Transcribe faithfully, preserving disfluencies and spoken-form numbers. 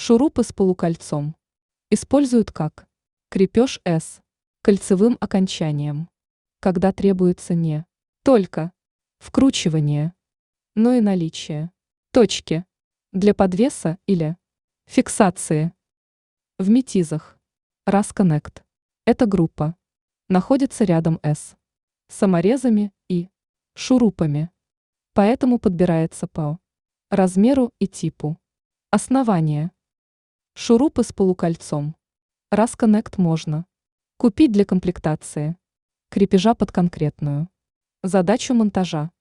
Шурупы с полукольцом используют как крепеж с кольцевым окончанием, когда требуется не только вкручивание, но и наличие точки для подвеса или фиксации. В метизах Расconnect эта группа находится рядом с саморезами и шурупами, поэтому подбирается по размеру и типу основания. Шурупы с полукольцом Расconnect можно купить для комплектации крепежа под конкретную задачу монтажа.